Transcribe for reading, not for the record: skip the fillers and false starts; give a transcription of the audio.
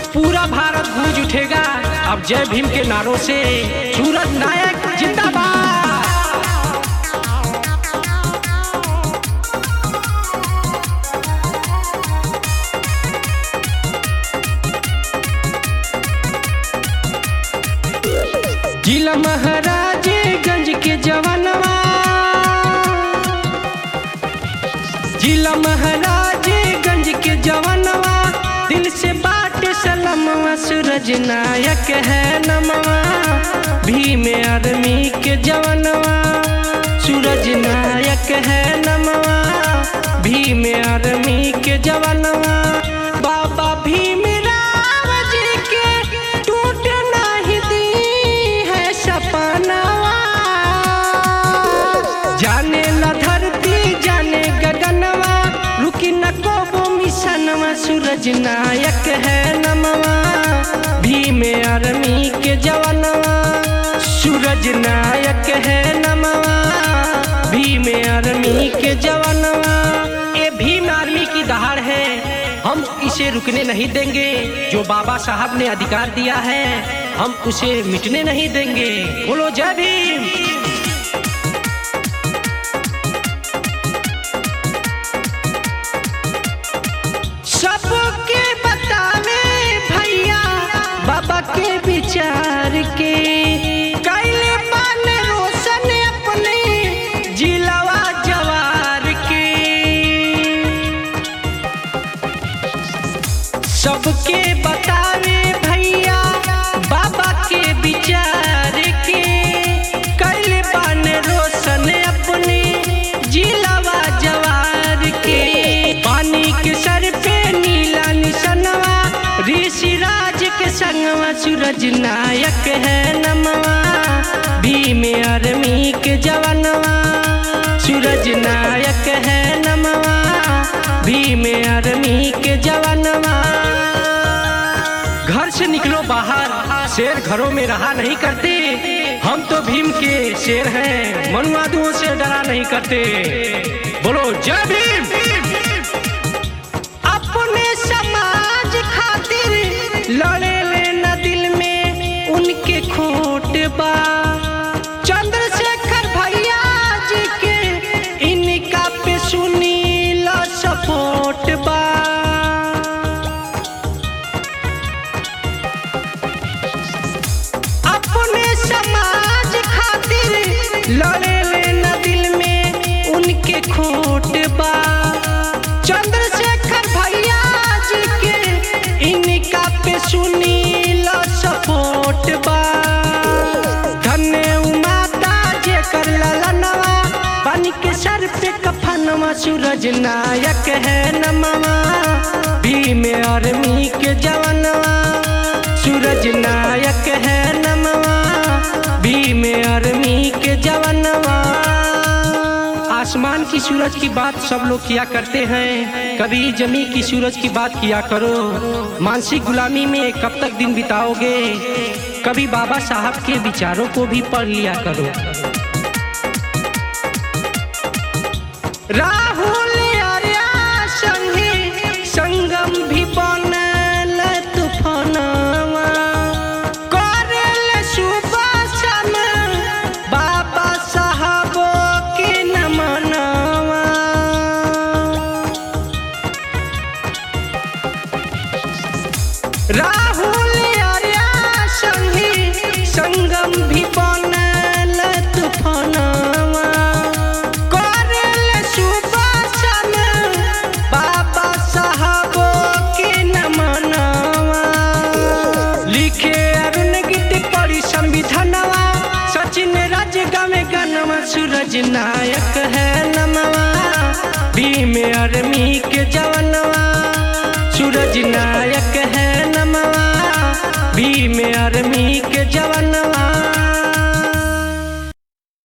पूरा भारत गूंज उठेगा अब जय भीम के नारों से। सूरज नायक जिंदाबाद। जिला महाराजगंज के जवानवा, जिला महाराजगंज के जवानवा, दिल से बाट सलामवा। सूरज नायक है नमवा, भीम आर्मी के जवानवा। सूरज नायक है नमवा, भीम आर्मी के जवानवा। बाबा भीम राव जी के टूट नहीं दी है सपनावा। जाने ला धरती जाने गगनवा, रुकी न को मिशनवा। सूरज नायक है नमवा, भीम आर्मी के जवानवा। सूरज नायक है नमवा, भीम आर्मी के जवानवा। ये भीम आर्मी की दहाड़ है, हम इसे रुकने नहीं देंगे। जो बाबा साहब ने अधिकार दिया है हम उसे मिटने नहीं देंगे। बोलो जय भीम। सबके बतावे भैया बाबा के विचार के, कैले बान रोशन अपने जिलावा जवार के। सबके बतावे भैया बाबा के विचार के, कैले बान रोशन अपने जिलावा जवार के। पानी के सर पे नीला निशनवा, ऋषिराज के संगवा। सूरज नायक है नमवा, भीम आर्मी के जवानवा। सूरज नायक है नमवा, भीम आर्मी के जवानवा। घर से निकलो बाहर, शेर घरों में रहा नहीं करते। हम तो भीम के शेर हैं, मनुवादियों से डरा नहीं करते। बोलो जय भीम। अपने समाज खातिर लड़े लेना दिल में उनके खोट बा। चंद्रशेखर भैया जी के इनका पे सुनीला सपोर्ट बा। अपने समाज खातिर लड़े लेना दिल में उनके खोट बा। चंद्रशेखर भैया जी के इनका पे सुनीला सपोर्ट बा। धन्य उमाता जे कर ललनवा, पानी के सर पे कफनवा। सूरज नायक है नमवा, भीम आर्मी के जवानवा। सूरज नायक है नमवा, भीम आर्मी के जवानवा। आसमान की सूरज की बात सब लोग किया करते हैं, कभी जमी की सूरज की बात किया करो। मानसिक गुलामी में कब तक दिन बिताओगे, कभी बाबा साहब के विचारों को भी पढ़ लिया करो। राहुल आर्या संगी संगम भी बनल तूफानवा। करल सुभाषन बाबा साहब के नमनवा। राहुल आर्या संगी संगम भी बनल तूफानवा। करल सुभाषन बाबा साहब के नमनवा। लिखे अरुण गीत पढ़ी संविधानवा, सचिन राज गावे गानवा। सूरज नायक है नमवा, भीम आर्मी के जवान।